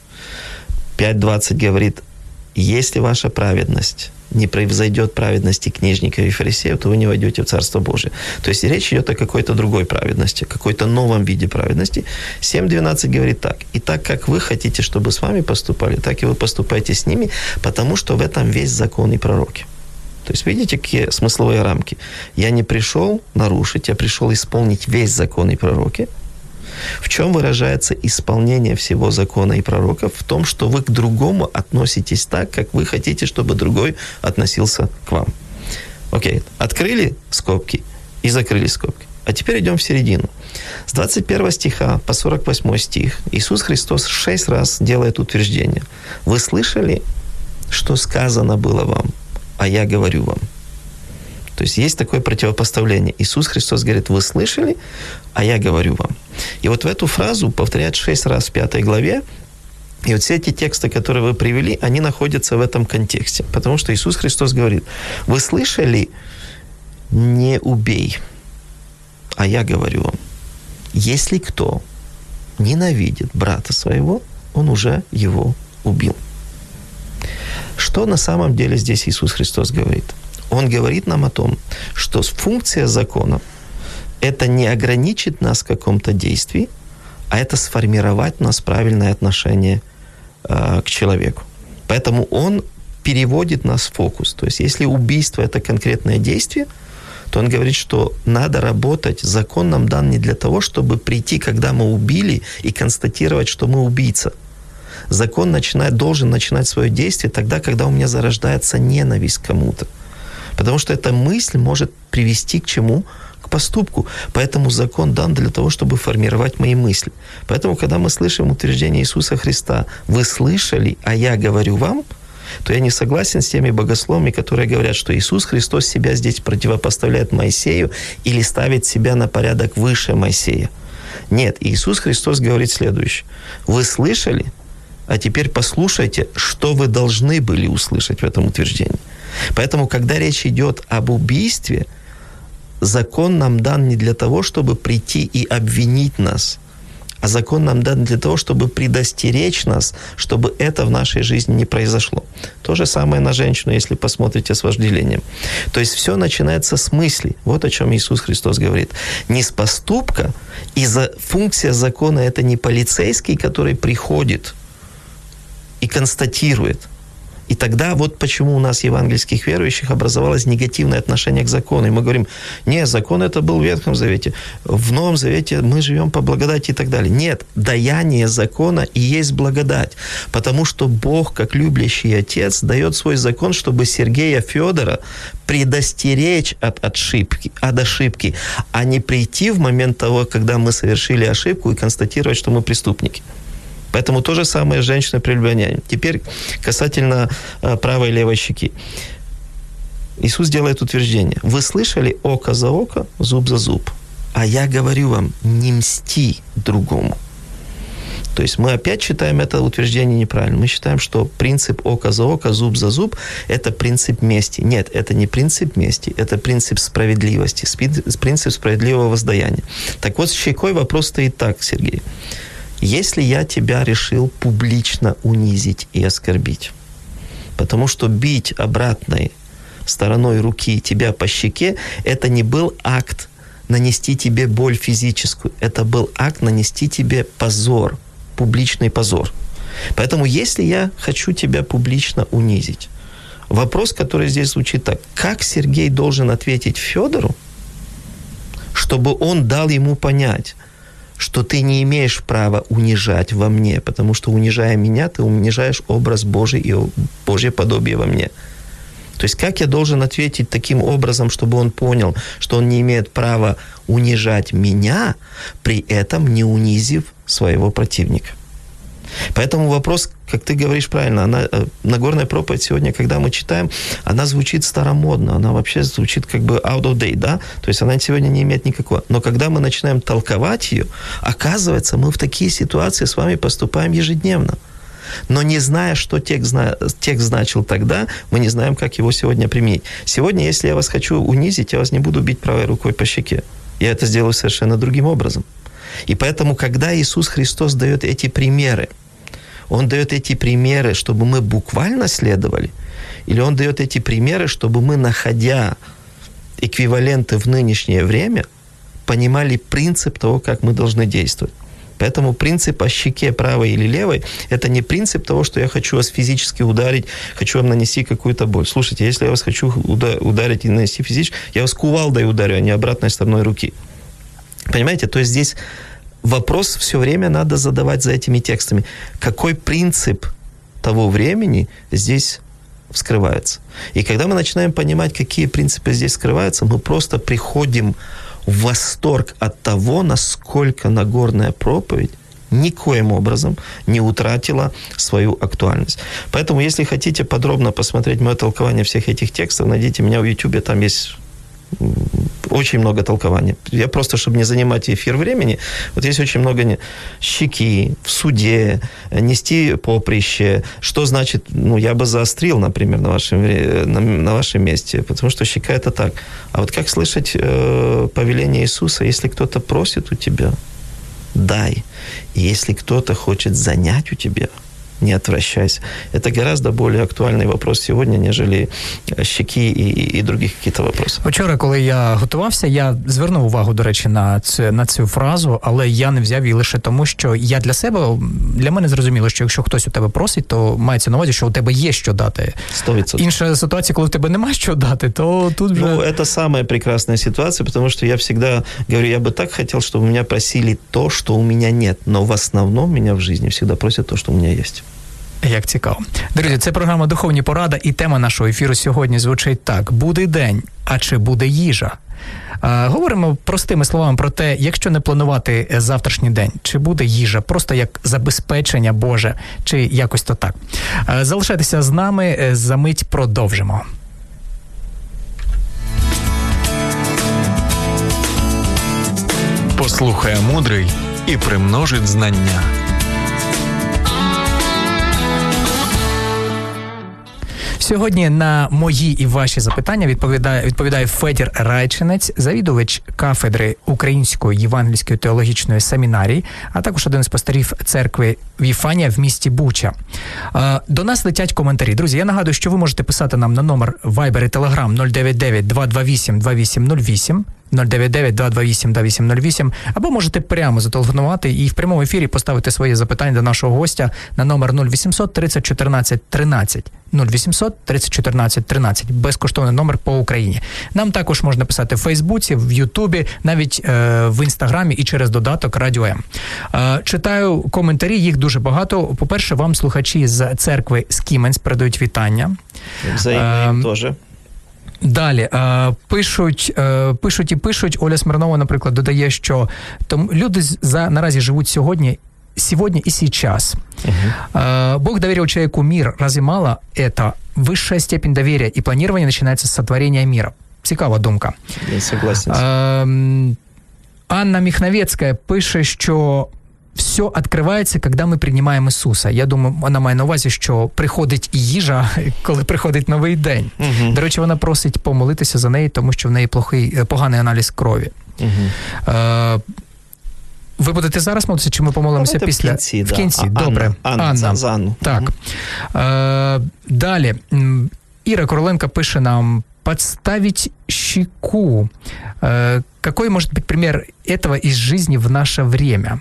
5.20 говорит, «Если ваша праведность не превзойдет праведности книжников и фарисеев, то вы не войдете в Царство Божие». То есть речь идет о какой-то другой праведности, какой-то новом виде праведности. 7.12 говорит так. «И так, как вы хотите, чтобы с вами поступали, так и вы поступайте с ними, потому что в этом весь закон и пророки». То есть видите, какие смысловые рамки? «Я не пришел нарушить, я пришел исполнить весь закон и пророки». В чем выражается исполнение всего закона и пророков? В том, что вы к другому относитесь так, как вы хотите, чтобы другой относился к вам. Окей, открыли скобки и закрыли скобки. А теперь идем в середину. С 21 стиха по 48 стих Иисус Христос 6 раз делает утверждение. «Вы слышали, что сказано было вам, а я говорю вам». То есть есть такое противопоставление. Иисус Христос говорит, вы слышали, а я говорю вам. И вот в эту фразу повторяют 6 раз в 5 главе. И вот все эти тексты, которые вы привели, они находятся в этом контексте. Потому что Иисус Христос говорит, вы слышали, не убей, а я говорю вам. Если кто ненавидит брата своего, он уже его убил. Что на самом деле здесь Иисус Христос говорит? Он говорит нам о том, что функция закона – это не ограничить нас в каком-то действии, а это сформировать в нас правильное отношение к человеку. Поэтому он переводит нас в фокус. То есть если убийство – это конкретное действие, то он говорит, что надо работать. Закон нам дан не для того, чтобы прийти, когда мы убили, и констатировать, что мы убийца. Закон должен начинать свое действие тогда, когда у меня зарождается ненависть к кому-то. Потому что эта мысль может привести к чему? К поступку. Поэтому закон дан для того, чтобы формировать мои мысли. Поэтому, когда мы слышим утверждение Иисуса Христа, «Вы слышали, а я говорю вам», то я не согласен с теми богословами, которые говорят, что Иисус Христос себя здесь противопоставляет Моисею или ставит себя на порядок выше Моисея. Нет, Иисус Христос говорит следующее. «Вы слышали, а теперь послушайте, что вы должны были услышать в этом утверждении». Поэтому, когда речь идет об убийстве, закон нам дан не для того, чтобы прийти и обвинить нас, А закон нам дан для того, чтобы предостеречь нас, чтобы это в нашей жизни не произошло. То же самое на женщину, если посмотрите с вожделением. То есть все начинается с мысли. Вот о чем Иисус Христос говорит. Не с поступка, и функция закона – это не полицейский, который приходит и констатирует. И тогда вот почему у нас, евангельских верующих, образовалось негативное отношение к закону. И мы говорим, нет, закон это был в Ветхом Завете, в Новом Завете мы живем по благодати и так далее. Нет, даяние закона и есть благодать. Потому что Бог, как любящий Отец, дает свой закон, чтобы Сергея Федора предостеречь от ошибки, а не прийти в момент того, когда мы совершили ошибку, и констатировать, что мы преступники. Поэтому то же самое с женщиной прелюбодеянием. Теперь касательно правой и левой щеки. Иисус делает утверждение. Вы слышали око за око, зуб за зуб. А я говорю вам, не мсти другому. То есть мы опять считаем это утверждение неправильно. Мы считаем, что принцип око за око, зуб за зуб – это принцип мести. Нет, это не принцип мести, это принцип справедливости, принцип справедливого воздаяния. Так вот, с щекой вопрос стоит так, Сергей. Если я тебя решил публично унизить и оскорбить, потому что бить обратной стороной руки тебя по щеке, это не был акт нанести тебе боль физическую, это был акт нанести тебе позор, публичный позор. Поэтому если я хочу тебя публично унизить, вопрос, который здесь звучит так, как Сергей должен ответить Федору, чтобы он дал ему понять, что ты не имеешь права унижать во мне, потому что, унижая меня, ты унижаешь образ Божий и Божье подобие во мне. То есть как я должен ответить таким образом, чтобы он понял, что он не имеет права унижать меня, при этом не унизив своего противника? Поэтому вопрос, как ты говоришь правильно, Нагорная проповедь сегодня, когда мы читаем, она звучит старомодно, она вообще звучит как бы out of date, да? То есть она сегодня не имеет никакого. Но когда мы начинаем толковать ее, оказывается, мы в такие ситуации с вами поступаем ежедневно. Но не зная, что текст значил тогда, мы не знаем, как его сегодня применить. Сегодня, если я вас хочу унизить, я вас не буду бить правой рукой по щеке. Я это сделаю совершенно другим образом. И поэтому, когда Иисус Христос дает эти примеры, Он дает эти примеры, чтобы мы буквально следовали, или Он дает эти примеры, чтобы мы, находя эквиваленты в нынешнее время, понимали принцип того, как мы должны действовать. Поэтому принцип о щеке правой или левой – это не принцип того, что я хочу вас физически ударить, хочу вам нанести какую-то боль. Слушайте, если я вас хочу ударить и нанести физически, я вас кувалдой ударю, а не обратной стороной руки. Понимаете? То есть здесь вопрос все время надо задавать за этими текстами. Какой принцип того времени здесь вскрывается? И когда мы начинаем понимать, какие принципы здесь скрываются, мы просто приходим в восторг от того, насколько Нагорная проповедь никоим образом не утратила свою актуальность. Поэтому, если хотите подробно посмотреть мое толкование всех этих текстов, найдите меня в YouTube, там есть очень много толкований. Я просто, чтобы не занимать эфир времени, вот есть очень много щеки, в суде, нести поприще. Что значит, я бы заострил, например, на вашем месте, потому что щека – это так. А вот как слышать повеление Иисуса, если кто-то просит у тебя, дай. И если кто-то хочет занять у тебя, не отвращайся. Это гораздо более актуальний вопрос сьогодні, нежели щеки і других якісь вопроси. Вчора, коли я готувався, я звернув увагу, до речі, на цю фразу, але я не взяв її лише тому, що я для мене зрозуміло, що якщо хтось у тебе просить, то мається на увазі, що у тебе є що дати. 100%. Інша ситуація, коли в тебе немає що дати, то тут вже... это самая прекрасная ситуация, потому что я всегда говорю, я бы так хотел, чтобы меня просили то, что у меня нет, но в основном меня в жизни всегда просят то, что у меня есть. Як цікаво. Друзі, це програма «Духовні поради» і тема нашого ефіру сьогодні звучить так. Буде день, а чи буде їжа? Говоримо простими словами про те, якщо не планувати завтрашній день, чи буде їжа, просто як забезпечення Боже, чи якось то так. Залишайтеся з нами, за мить продовжимо. Послухає мудрий і примножить знання. Сьогодні на мої і ваші запитання відповідає Федір Райчинець, завідувач кафедри Української євангельської теологічної семінарії, а також один з пасторів церкви Віфанія в місті Буча. До нас летять коментарі. Друзі, я нагадую, що ви можете писати нам на номер Viber і Telegram 099-228-2808, 099-228-2808, або можете прямо зателефонувати і в прямому ефірі поставити свої запитання до нашого гостя на номер 0800 30 14 13. 0800 30 14 13. Безкоштовний номер по Україні. Нам також можна писати в Фейсбуці, в Ютубі, навіть в Інстаграмі і через додаток Радіо М. Читаю коментарі, їх дуже багато. По-перше, вам слухачі з церкви Скіменс передають вітання. Взаємно теж. Далі, пишуть. Оля Смирнова, наприклад, додає, що люди наразі живуть сегодня и сейчас. Бог доверил человеку мир. Разве мало это? Высшая степень доверия и планирования начинается с сотворения мира. Цікава думка. Я согласен. Анна Міхновецька пише, що все відкривається, коли ми приймаємо Ісуса. Я думаю, вона має на увазі, що приходить і їжа, коли приходить новий день. До речі, вона просить помолитися за неї, тому що в неї поганий аналіз крові. Ви будете зараз молитися, чи ми помолимося після? В кінці, добре. Анна. За Анну. Так. Далі. Іра Короленко пише нам: «Подставить щеку. Какой может быть пример этого из жизни в наше время?»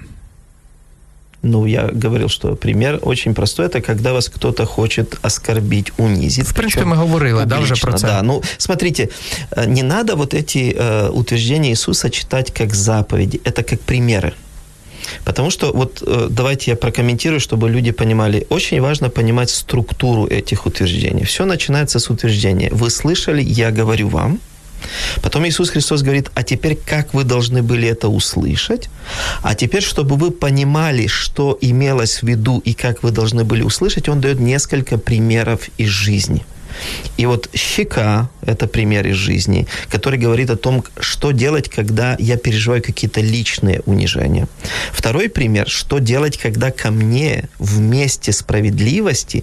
Я говорил, что пример очень простой. Это когда вас кто-то хочет оскорбить, унизить. В принципе, мы говорили, да, уже про это. Да, смотрите, не надо вот эти утверждения Иисуса читать как заповеди. Это как примеры. Потому что, давайте я прокомментирую, чтобы люди понимали. Очень важно понимать структуру этих утверждений. Все начинается с утверждения. Вы слышали, я говорю вам. Потом Иисус Христос говорит: а теперь как вы должны были это услышать? А теперь, чтобы вы понимали, что имелось в виду и как вы должны были услышать, Он дает несколько примеров из жизни. И щека – это пример из жизни, который говорит о том, что делать, когда я переживаю какие-то личные унижения. Второй пример – что делать, когда ко мне вместе справедливости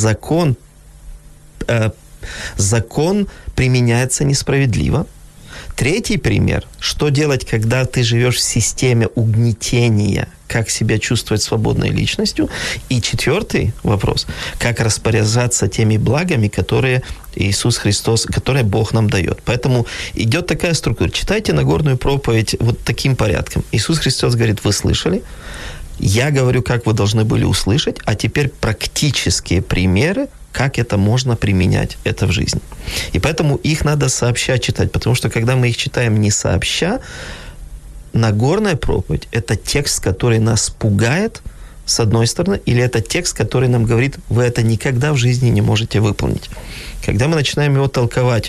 закон применяется несправедливо. Третий пример – что делать, когда ты живешь в системе угнетения, как себя чувствовать свободной личностью. И четвертый вопрос – как распоряжаться теми благами, которые Иисус Христос, которые Бог нам дает. Поэтому идет такая структура. Читайте Нагорную проповедь таким порядком. Иисус Христос говорит: вы слышали, я говорю, как вы должны были услышать, а теперь практические примеры, как это можно применять это в жизни. И поэтому их надо сообща читать, потому что когда мы их читаем не сообща, Нагорная проповедь – это текст, который нас пугает, с одной стороны, или это текст, который нам говорит: вы это никогда в жизни не можете выполнить. Когда мы начинаем его толковать,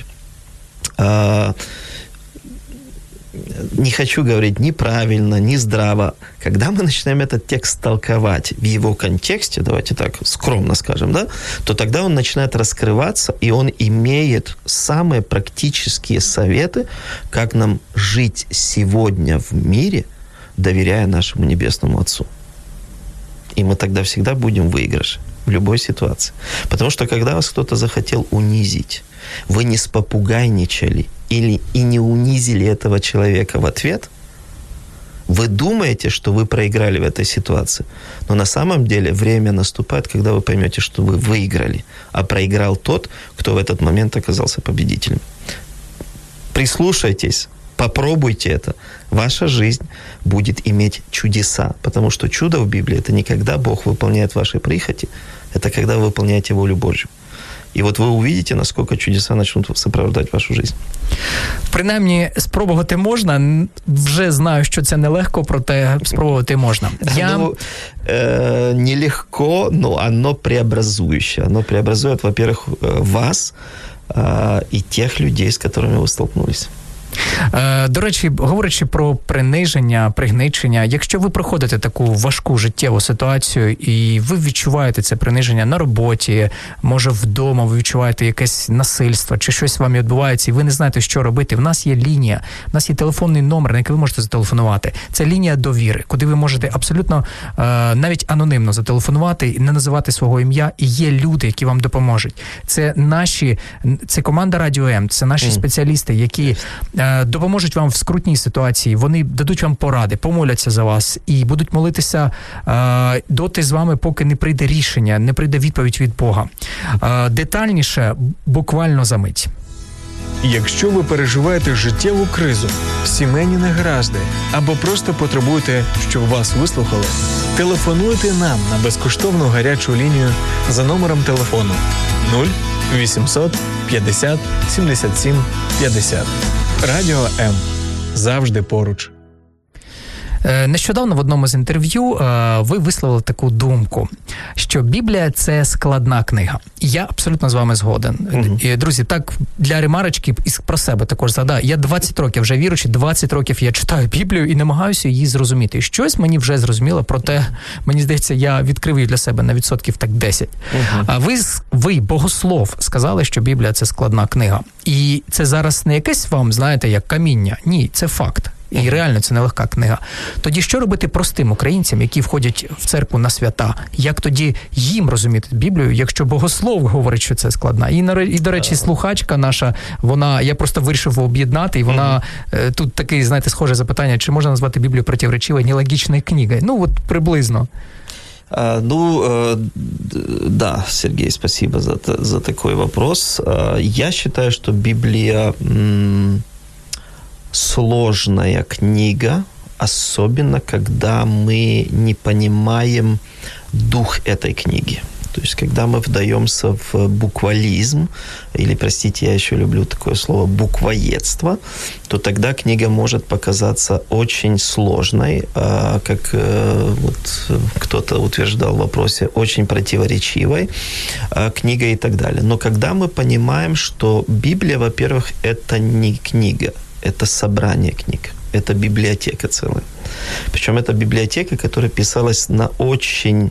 не хочу говорить неправильно, не здраво. Когда мы начинаем этот текст толковать в его контексте, давайте так скромно скажем, да, то тогда он начинает раскрываться, и он имеет самые практические советы, как нам жить сегодня в мире, доверяя нашему Небесному Отцу. И мы тогда всегда будем в выигрыше в любой ситуации. Потому что когда вас кто-то захотел унизить, вы не спопугайничали и не унизили этого человека в ответ, вы думаете, что вы проиграли в этой ситуации. Но на самом деле время наступает, когда вы поймете, что вы выиграли, а проиграл тот, кто в этот момент оказался победителем. Прислушайтесь, попробуйте это. Ваша жизнь будет иметь чудеса, потому что чудо в Библии – это не когда Бог выполняет ваши прихоти, это когда вы выполняете волю Божью. І ви увидите, наскільки чудеса почнуть супроводжувати вашу життя. Принаймні, спробувати можна. Вже знаю, що це нелегко, проте спробувати можна. Нелегко, но оно преобразующее. Оно преобразует, во-первых, вас и тех людей, с которыми вы столкнулись. До речі, говорячи про приниження, пригничення, якщо ви проходите таку важку життєву ситуацію і ви відчуваєте це приниження на роботі, може вдома ви відчуваєте якесь насильство чи щось з вами відбувається і ви не знаєте, що робити, в нас є лінія, в нас є телефонний номер, на який ви можете зателефонувати. Це лінія довіри, куди ви можете абсолютно навіть анонімно зателефонувати і не називати свого ім'я, і є люди, які вам допоможуть. Це команда Радіо М, це наші спеціалісти, які допоможуть вам в скрутній ситуації, вони дадуть вам поради, помоляться за вас і будуть молитися доти з вами, поки не прийде рішення, не прийде відповідь від Бога. Детальніше буквально за мить. Якщо ви переживаєте життєву кризу, сімейні негаразди або просто потребуєте, щоб вас вислухали, телефонуйте нам на безкоштовну гарячу лінію за номером телефону 0800 50 77 50. Радіо М. Завжди поруч. Нещодавно в одному з інтерв'ю ви висловили таку думку, що Біблія – це складна книга. Я абсолютно з вами згоден. І, друзі, так, для ремарочки і про себе також згадаю. Я 20 років вже віруючи, 20 років я читаю Біблію і намагаюся її зрозуміти. Щось мені вже зрозуміло, проте, мені здається, я відкрив її для себе на відсотків так 10. А ви, богослов, сказали, що Біблія – це складна книга. І це зараз не якесь вам, знаєте, як каміння. Ні, це факт. І реально це нелегка книга. Тоді що робити простим українцям, які входять в церкву на свята? Як тоді їм розуміти Біблію, якщо богослов говорить, що це складна? І до речі, слухачка наша, я просто вирішив об'єднати, і вона тут таке, знаєте, схоже запитання, чи можна назвати Біблію противоречивою, нелогічною книгою? Ну, от приблизно. Да, Сергей, спасибо за такой вопрос. Я считаю, что Библия сложная книга, особенно когда мы не понимаем дух этой книги. То есть, когда мы вдаемся в буквализм, или, простите, я еще люблю такое слово, буквоедство, то тогда книга может показаться очень сложной, как вот кто-то утверждал в вопросе, очень противоречивой книгой и так далее. Но когда мы понимаем, что Библия, во-первых, это не книга, это собрание книг, это библиотека целая. Причем это библиотека, которая писалась на очень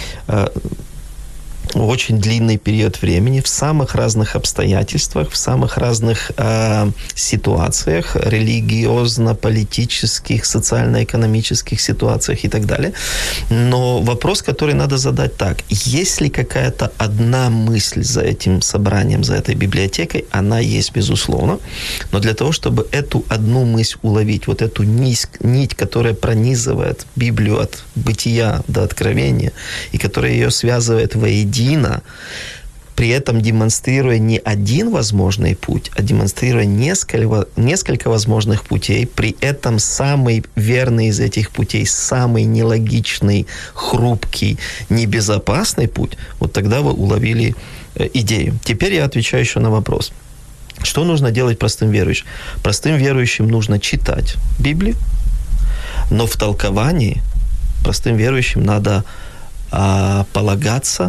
длинный период времени, в самых разных обстоятельствах, в самых разных ситуациях, религиозно-политических, социально-экономических ситуациях и так далее. Но вопрос, который надо задать так. Есть ли какая-то одна мысль за этим собранием, за этой библиотекой? Она есть, безусловно. Но для того, чтобы эту одну мысль уловить, вот эту нить, которая пронизывает Библию от бытия до откровения, и которая ее связывает воедино, при этом демонстрируя не один возможный путь, а демонстрируя несколько возможных путей, при этом самый верный из этих путей, самый нелогичный, хрупкий, небезопасный путь, вот тогда вы уловили идею. Теперь я отвечаю еще на вопрос. Что нужно делать простым верующим? Простым верующим нужно читать Библию, но в толковании простым верующим надо полагаться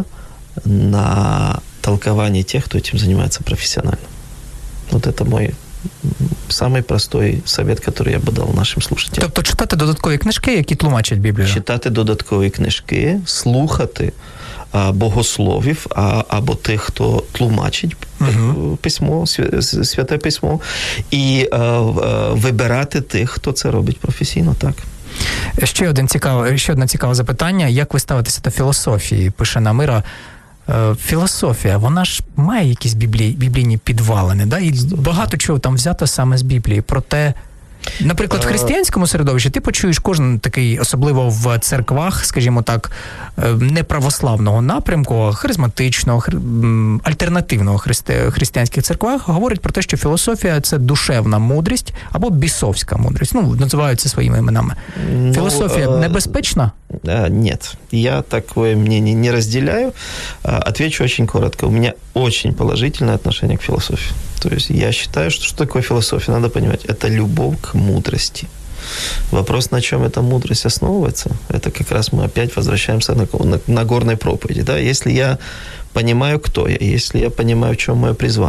на толкование тех, кто этим занимается профессионально. Вот это мой самый простой совет, который я бы дал нашим слушателям. Тобто читати додаткові книжки, які тлумачать Біблію? Читати додаткові книжки, слухати богословів або тих, хто тлумачить письмо, святе письмо, і вибирати тих, хто це робить професійно, так. Ще одне цікаве запитання. Як ви ставитеся до філософії? Пише Намира. Філософія, вона ж має якісь біблійні підвалини, да? І багато чого там взято саме з Біблії. Проте, наприклад, в християнському середовищі ти почуєш кожен такий, особливо в церквах, скажімо так, неправославного напрямку, харизматичного, альтернативного християнських церквах, говорить про те, що філософія – це душевна мудрість або бісовська мудрість. Ну, називають це своїми іменами. Філософія небезпечна? Нет, я такое мнение не разделяю. Отвечу очень коротко. У меня очень положительное отношение к философии. То есть я считаю, что такое философия, надо понимать, это любовь к мудрости. Вопрос, на чем эта мудрость основывается, это как раз мы опять возвращаемся на горной проповеди. Да? Если я понимаю, кто я, если я понимаю, в чем мое призвание,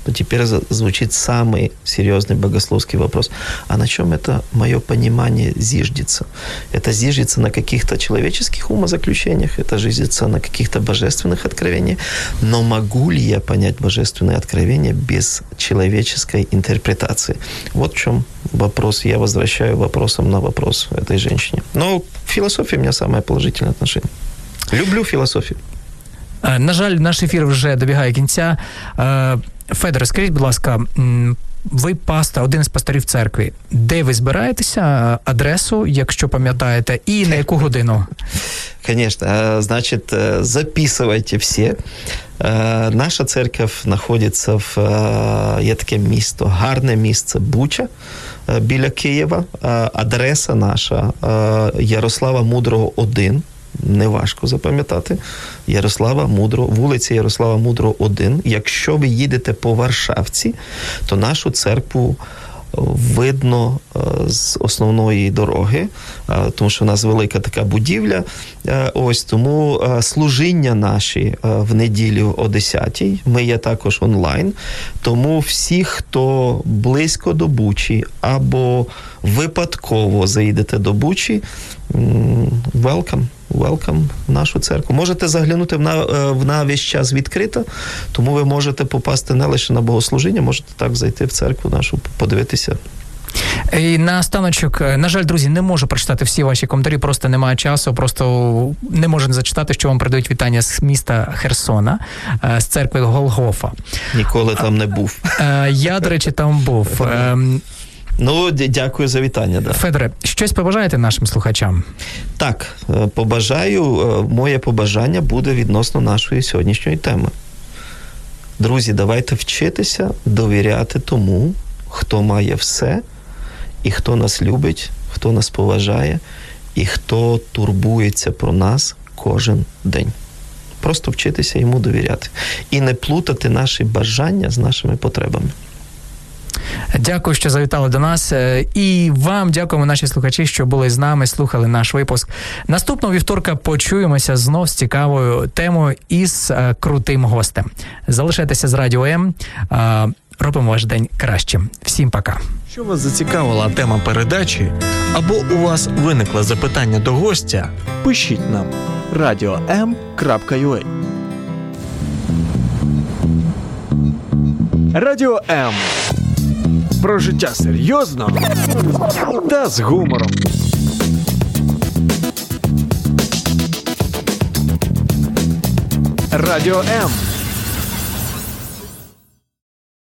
то теперь звучит самый серьезный богословский вопрос. А на чем это мое понимание зиждется? Это зиждется на каких-то человеческих умозаключениях, это зиждется на каких-то божественных откровениях. Но могу ли я понять божественные откровения без человеческой интерпретации? Вот в чем вопрос. Я возвращаю вопросом на вопрос этой женщине. Но к философии у меня самое положительное отношение. Люблю філософію. На жаль, наш ефір вже добігає кінця. Федоре, скажіть, будь ласка, ви пастор, один із пасторів церкви. Де ви збираєтеся? Адресу, якщо пам'ятаєте, і на яку годину? Конечно. Значит, записывайте все. Наша церковь знаходиться є таке місто, гарне місце Буча біля Києва. Адреса наша Ярослава Мудрого, 1. Неважко запам'ятати. Вулиця Ярослава Мудрого, 1. Якщо ви їдете по Варшавці, то нашу церкву видно з основної дороги, тому що у нас велика така будівля. Ось тому служіння наші в неділю о 10-й. Ми є також онлайн. Тому всі, хто близько до Бучі або випадково заїдете до Бучі, welcome в нашу церкву. Можете заглянути, вона весь час відкрита, тому ви можете попасти не лише на богослужіння, можете так зайти в церкву нашу, подивитися. І на останочок, на жаль, друзі, не можу прочитати всі ваші коментарі, просто немає часу, просто не можу зачитати, що вам передають вітання з міста Херсона, з церкви Голгофа. Ніколи там не був. Я, до речі, там був. Ну, дякую за вітання. Да. Федоре, щось побажаєте нашим слухачам? Так, побажаю. Моє побажання буде відносно нашої сьогоднішньої теми. Друзі, давайте вчитися довіряти тому, хто має все, і хто нас любить, хто нас поважає, і хто турбується про нас кожен день. Просто вчитися йому довіряти. І не плутати наші бажання з нашими потребами. Дякую, що завітали до нас. І вам дякуємо, наші слухачі, що були з нами, слухали наш випуск. Наступного вівторка почуємося знов з цікавою темою і з крутим гостем. Залишайтеся з Радіо М. Робимо ваш день кращим. Всім пока. Якщо вас зацікавила тема передачі або у вас виникло запитання до гостя, пишіть нам radio.m.ua. Радіо М. Про життя серйозно та з гумором. Радіо М.